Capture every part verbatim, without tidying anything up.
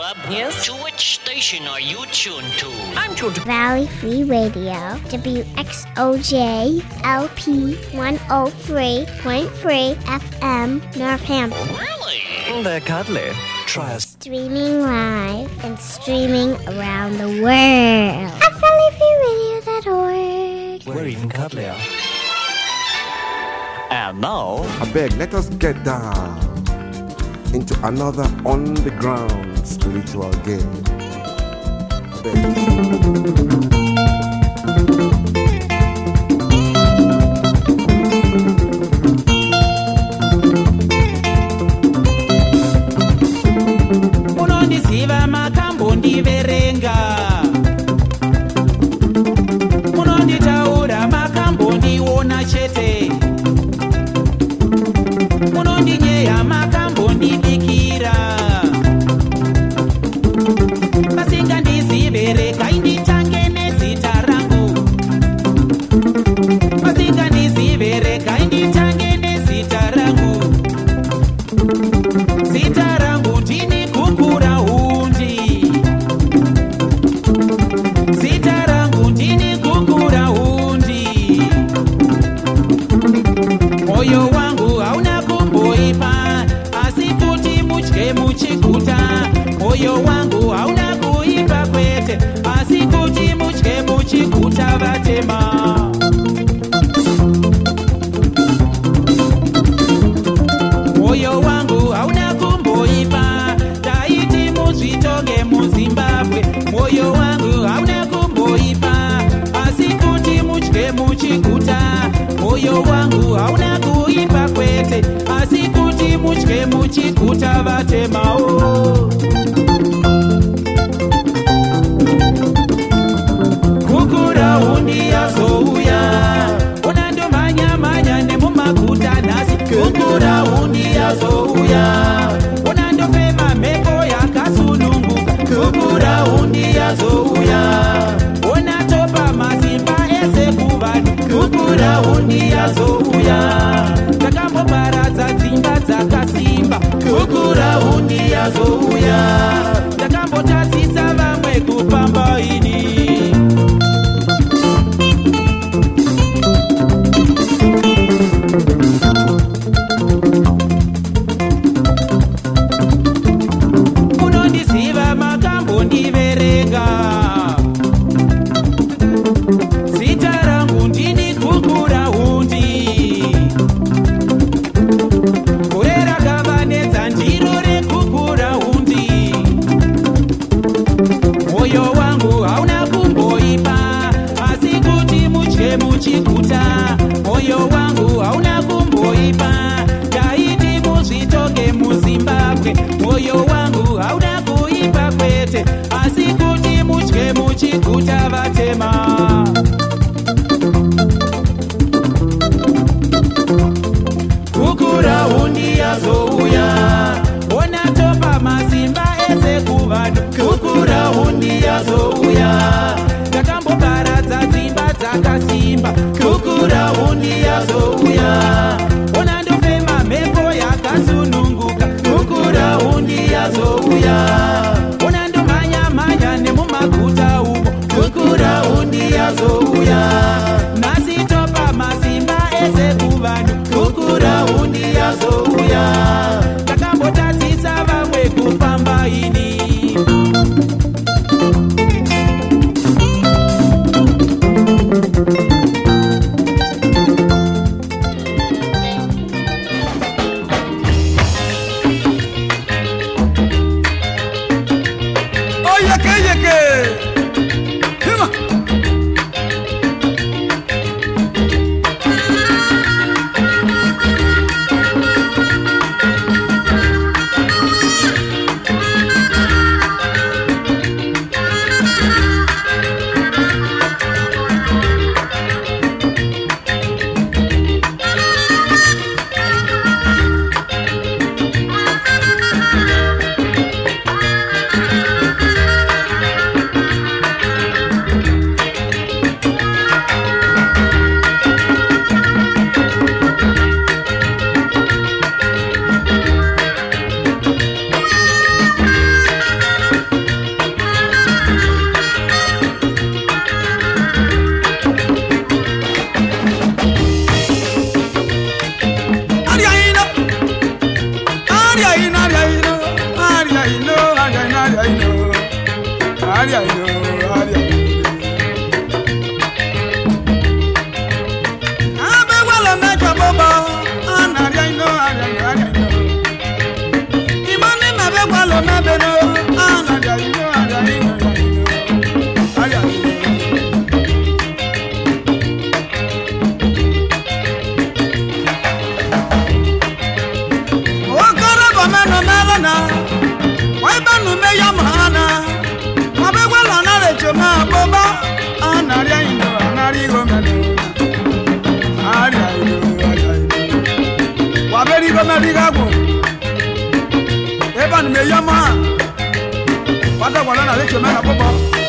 Club. Yes? To which station are you tuned to? I'm tuned to Valley Free Radio, W X O J L P one oh three point three F M, Northampton. Really? They're cuddly. Try us. Streaming live and streaming around the world at valley free radio dot org. We're even cuddlier. And now, I beg, let us get down into another on-the-ground spiritual game. I beg. Munondiziva makambondi-verenga, munonditaura makambondi-ona chete, munondinyeya makambondibikira, masingandizive regai nditange nezita rangu, masingandizive regai nditange nezita rangu, zita rangu ndini kukura hundi, zita rangu ndini kukura hundi, moyo wangu hauna kumboipa, asi kuti mudye muchiguta, moyo wangu hauna kuipa kwete, asi kuti mudye muchiguta vatema. Moyo wangu hauna kumboipa, taiti muzvitonge muZimbabwe. Moyo wangu hauna kumboipa, asi kuti mudye muchiguta. Moyo wangu hauna kuipa kwete, asi kuti mudye muchiguta vatemao. Kukura hundi yazouya, unando manya manya nemumaguta nasi. Kukura hundi yazouya, unando fema meko yakasununguka. Kukura hundi yazouya, unatopa mazimba ese kuvanhu. Kukura hundi yazouya, takamboparadza dzimba dzakasimba. Kukura hundi yazouya, takambotadzisa vamwe kupamba ini. Munondiziva makambondiverenga, zita rangu ndini kukura hundi, gore rakavanedza ndiro rekukura hundi, moyo wangu hauna kumboipa, asi kuti mudye muchiguta. Moyo wangu hauna kumboipa, taiti muzvitonge muZimbabwe. Moyo wangu hauna kuipa kwete, asi kuti mudye muchiguta vatema. Kukura hundi yazouya, onatopa mazimba ese kuvanhu. Kukura hundi yazouya, takamboparadza dzimba dzakasimba. Kukura hundi yazouya, onandofema mhepo yakasununguka. Kukura hundi yazouya, onandomhanya mhanya nemumaguta umo. Kukura hundi yazouya, nhasi topa mazimba ese kuvanhu. Kukura hundi yazouya, takambotadzisa vamwe kufamba ini. aria yo aria abe wala me jabobo anaria yo aria yo aria yo imani me be wala me be no anaria yo aria yo aria yo o kara ba me no melana why banu me yamana wabe wala na rechoma boba anaria yo anari go me aria yo aria yo waberi go me digago eba ni me yama wada wala na rechoma na boba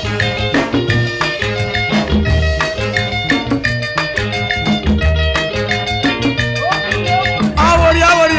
awori awori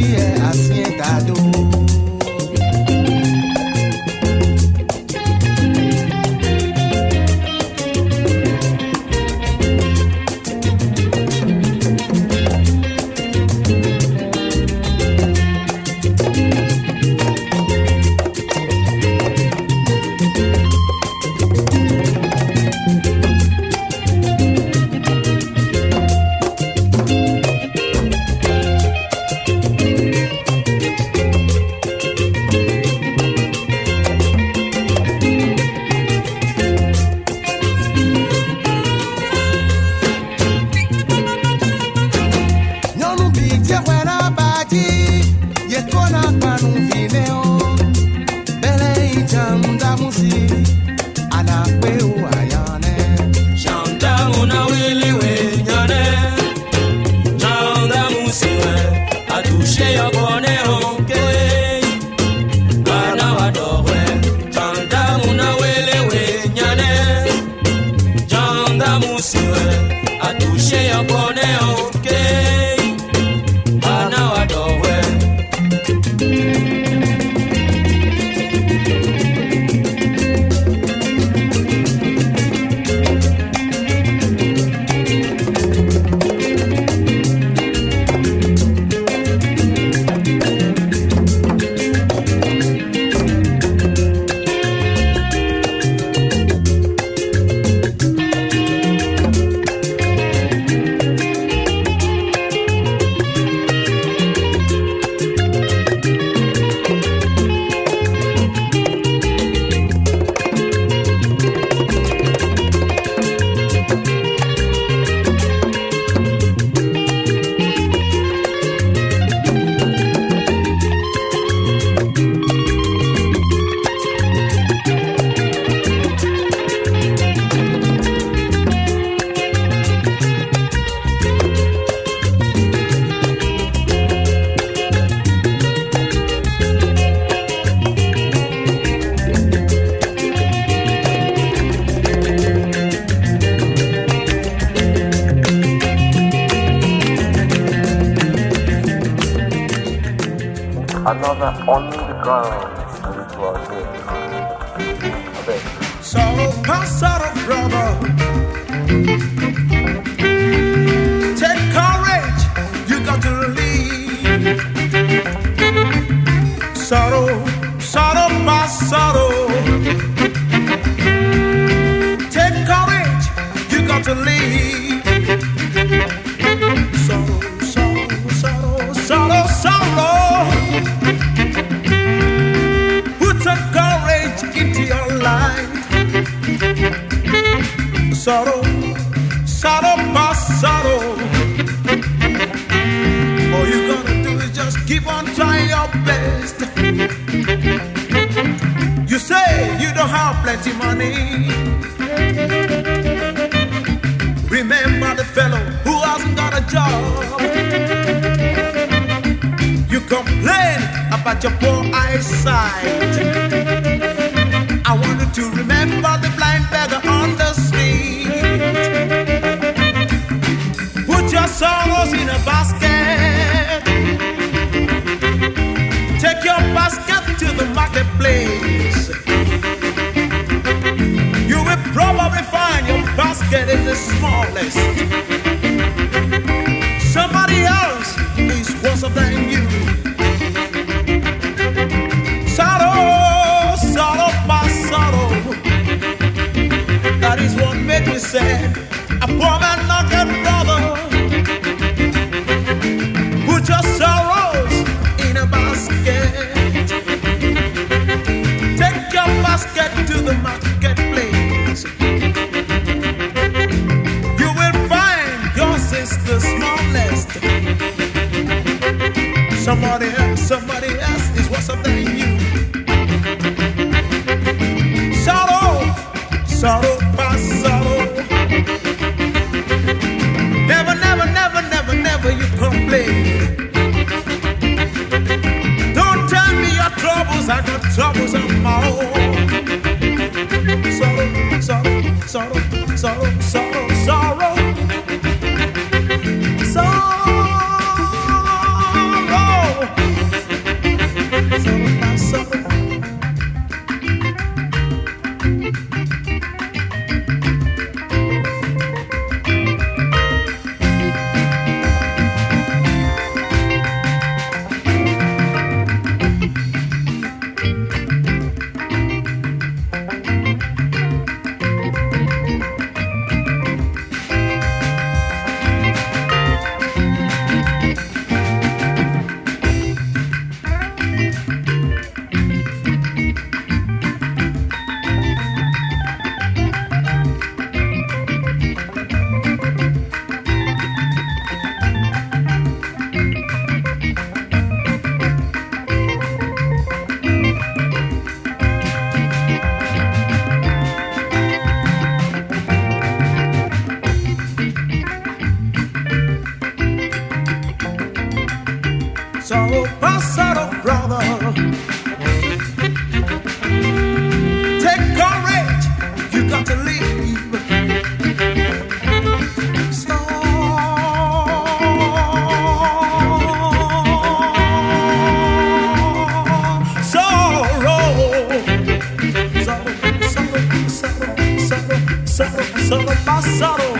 é acientado. Another on the ground spiritual game. Sorrow, my sorrow, brother. Take courage, you got to leave. Sorrow, sorrow, my sorrow. Take courage, you got to leave. Sorrow, sorrow, sorrow, sorrow, sorrow. Put some courage into your life. Sorrow, sorrow, my sorrow. All you gonna do is just keep on trying your best. You say you don't have plenty money. Remember the fellow who hasn't got a job. You complain about your poor eyesight. I want you to remember the blind beggar on the street. Put your sorrows in a basket. Take your basket to the marketplace. You will probably find your basket is the smallest. Somebody else is worse than you. Sorrow, sorrow, my sorrow. That is what made me sad. A poor man not a brother. Put your sorrows in a basket. Take your basket to the marketplace. You will find yours is the smallest. Somebody else, somebody else is worse than you. Sorrow, sorrow, my sorrow. Never, never, never, never, never you complain. Don't tell me your troubles, I got troubles of my own. Sorrow, sorrow, sorrow, sorrow, sorrow, sorrow. Sorrow. Basado, brother. Take courage, you got to leave. Sorrow, my sorrow.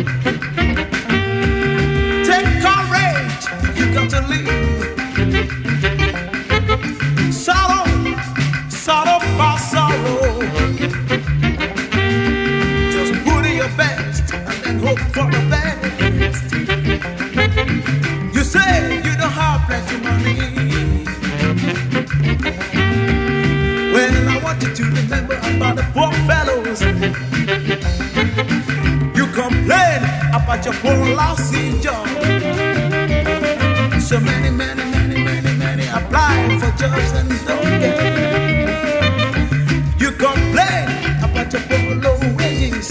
Take courage, you got to leave. Sorrow, sorrow, my sorrow. Just put in your best and then hope for the best. You say you don't have plenty money. Well, I want you to remember about the poor fellows. Complain about your poor lousy job. So many, many, many, many, many apply for jobs and don't get it. You complain about your poor low wages.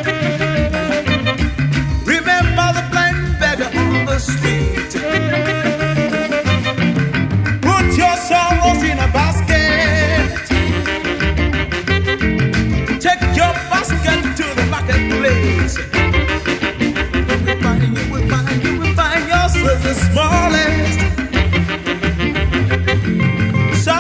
Remember the blind beggar on the street. Put your sorrows in a basket. Take your basket to the marketplace. The smallest. So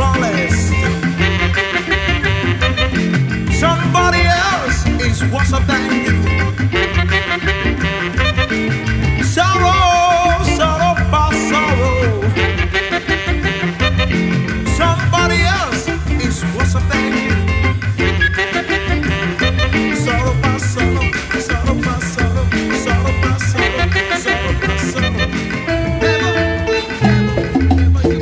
flawless. Somebody else is worse than you. Sorrow, sorrow, past sorrow. Somebody else is worse than you. Sorrow, past sorrow, sorrow, past sorrow, sorrow, past sorrow, sorrow, past sorrow. Never, never,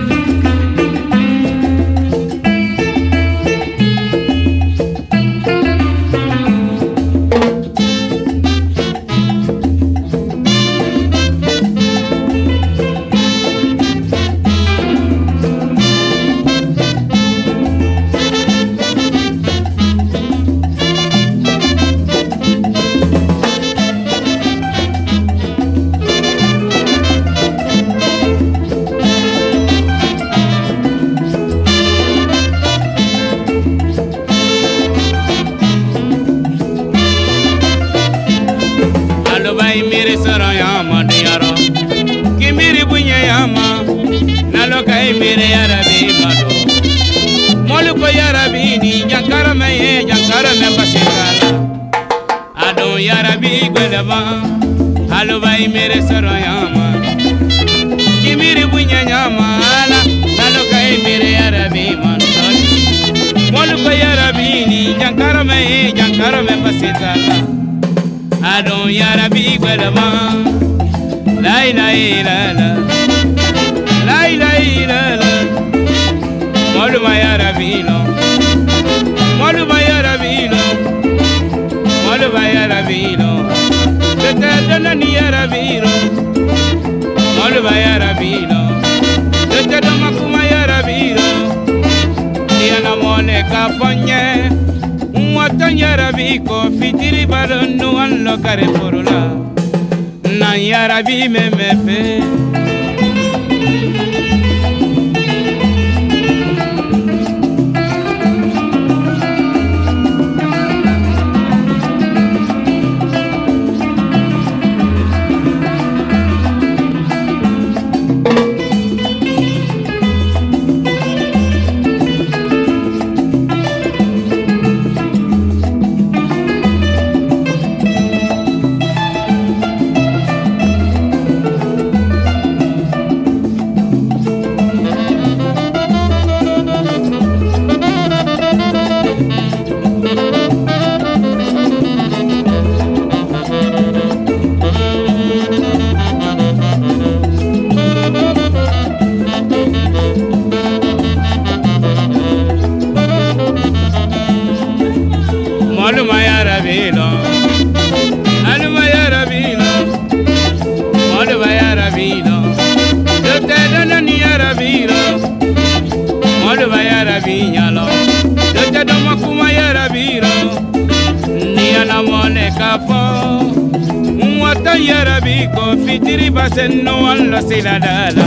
mere yarabi mado molu ko yarabi ni jankara me ye jankara me basekala adon yarabi gwelama halu bay mere soro yama kimiri bunya nyama ala nalu kay mere yarabi mado molu ko yarabi ni jankara me ye jankara me basekala adon yarabi gwelama la ilaha illallah la ilaha illallah molu mayarabino molu mayarabino molu mayarabino tete dona ni yarabino molu mayarabino tete doma kuma yarabino diana mole kafonye mwata yarabiko fitiri balonu anlo kare forula na yarabi memepe Yarabiko fitiri basen no alla siladala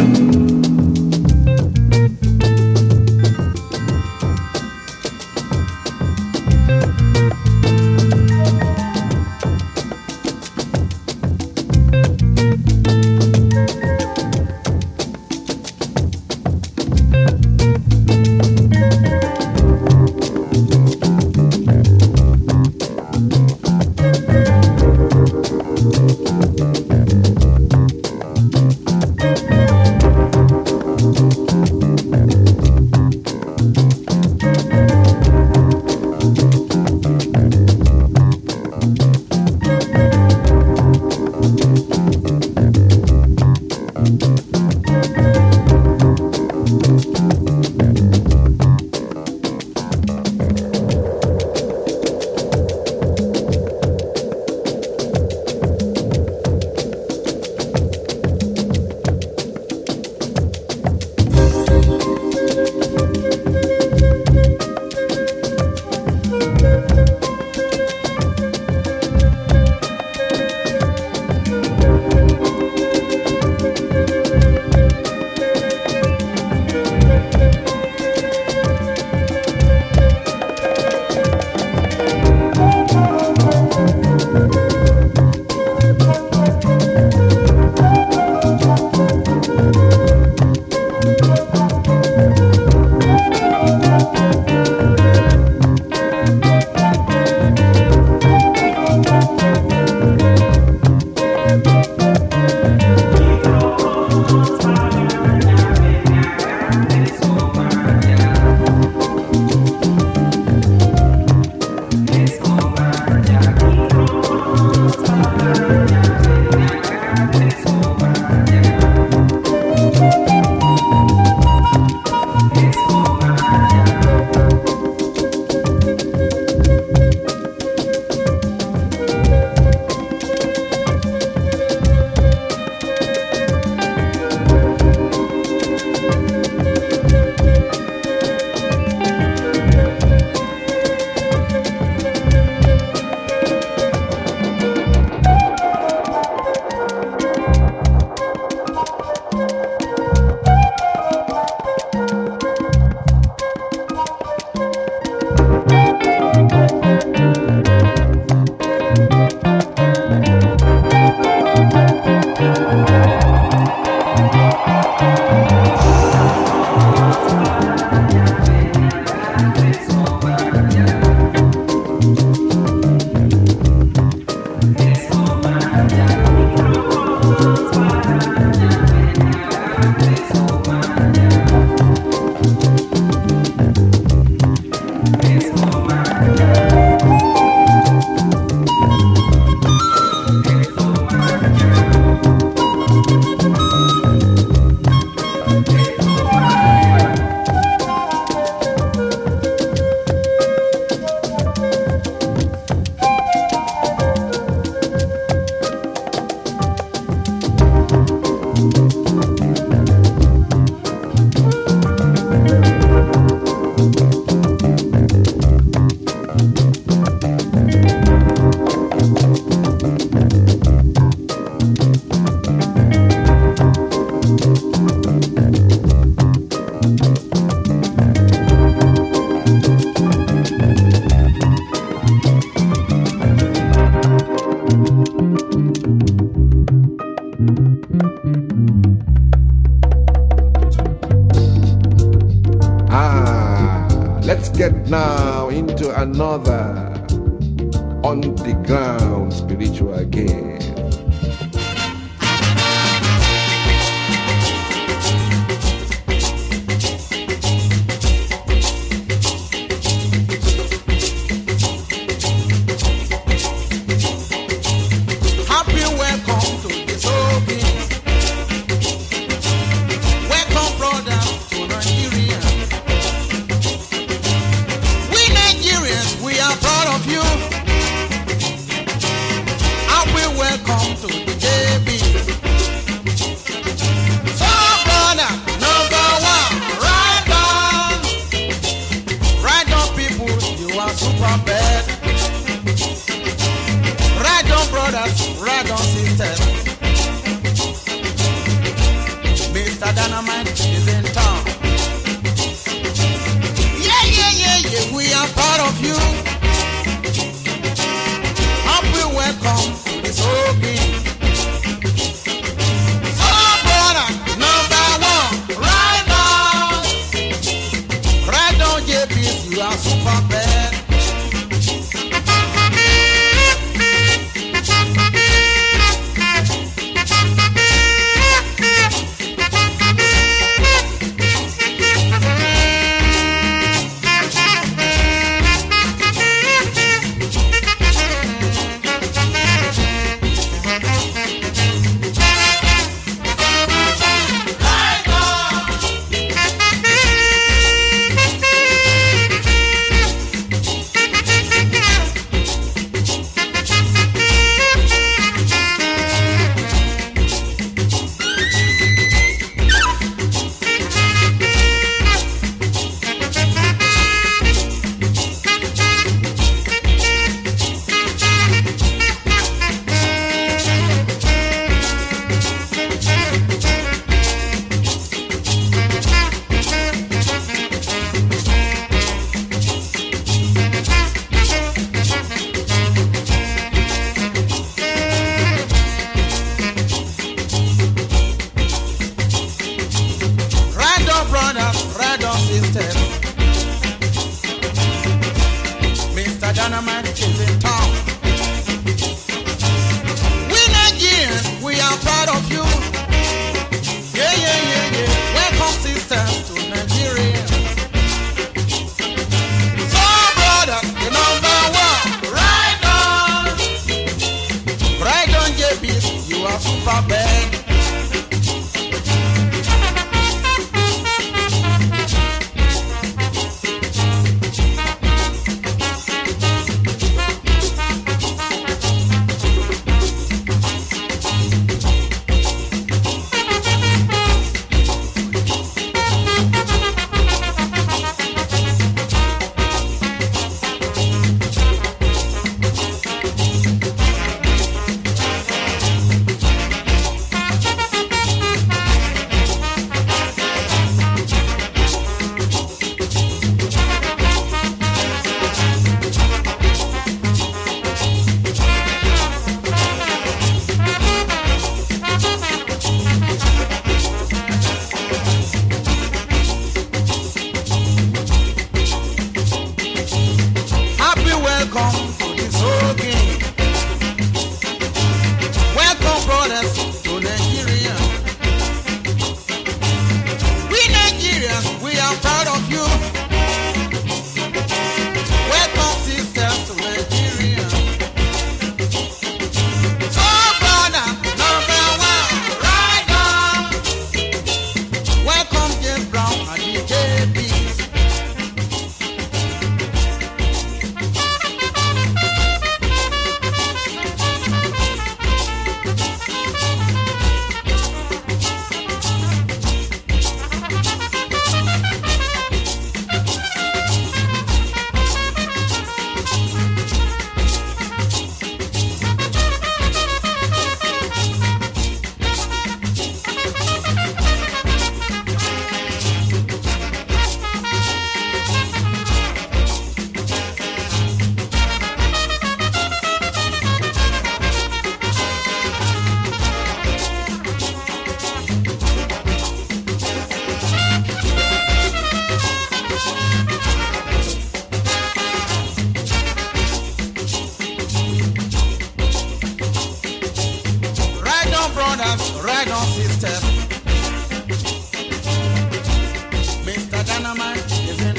Let's get now into another on the ground spiritual game.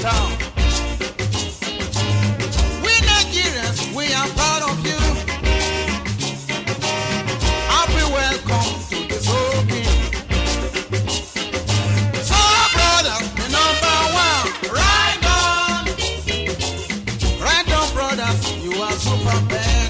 town. We Nigerians, we are proud of you. Happy welcome to the Soaking. So, brother, the number one, right on. Right on, brothers, you are super bad.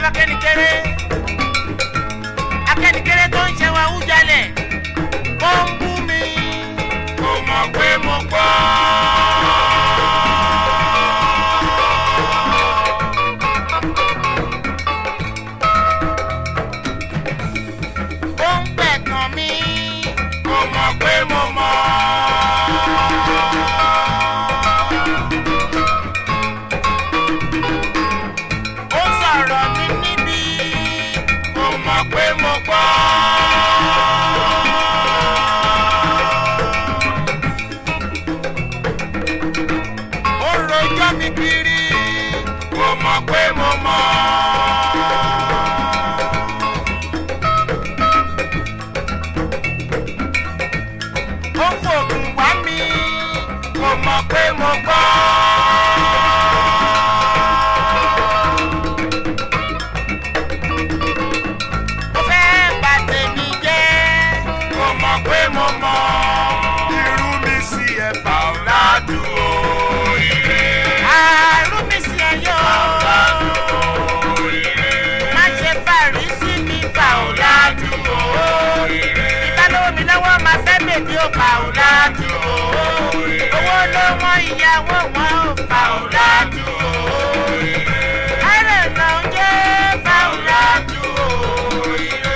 akẹ́nikẹ́rẹ́ akẹ́nikẹ́rẹ́ tó ń ṣe wa wújalẹ̀ ó ń bú mi kò mọ̀ pé mo gbọ́. ó ń pẹ̀gàn mi kò mọ̀ pé mo mọ̀. ó sọ̀rọ̀ mi níbi kò mọ̀ pé mo gbọ́. ó rojọ́ mi kiri kò mọ̀ pé mo mọ̀. ó fògùn wá mi kò mọ̀ pé mo gbọ́. ó fẹ́ bà tèmi jẹ́ kò mọ̀ pé mo mọ̀. irú mi sí ẹ̀fà ọ̀làdùn oríire. àrùn mi sí ẹ̀yọ́ oríire. má ṣe fàrí sí mi fà ọ̀làdùn oríire. ìbálòwò mi lọ́wọ́ máa fẹ́ bèbí ó fà ọ̀làdùn oríire. owó ló wọ́n ìyàwó wọn ò fà ọ̀làdùn oríire. àrẹ̀ náà ń jẹ́ fà ọ̀làdùn oríire.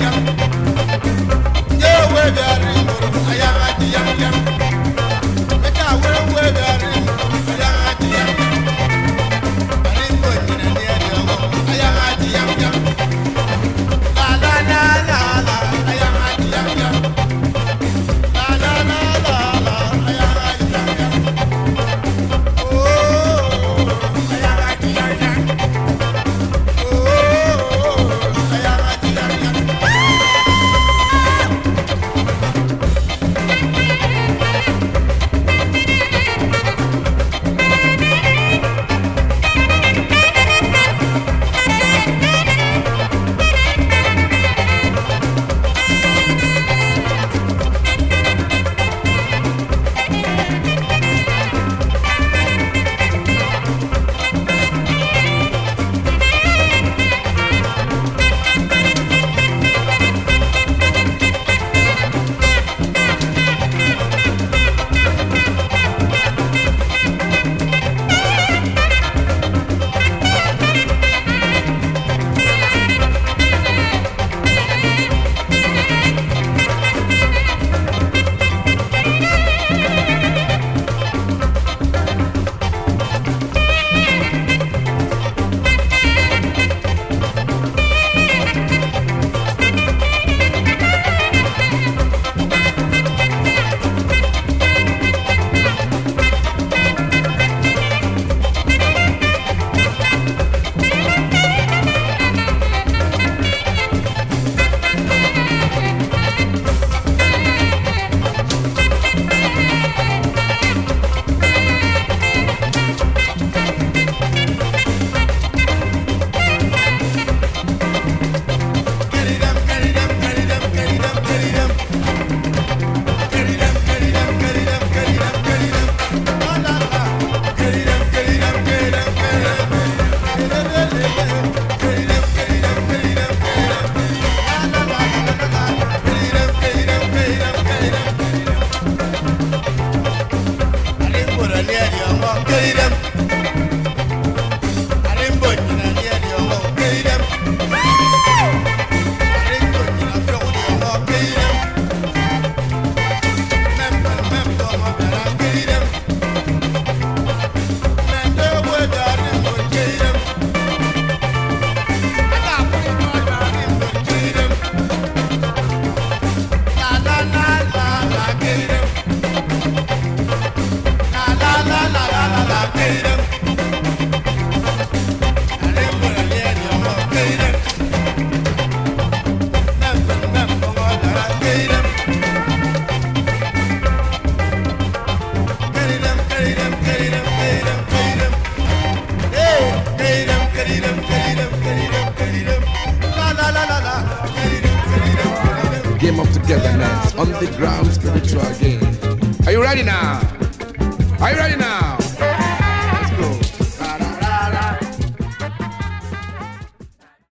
Game of togetherness, underground spiritual game. Are you ready now? Are you ready now?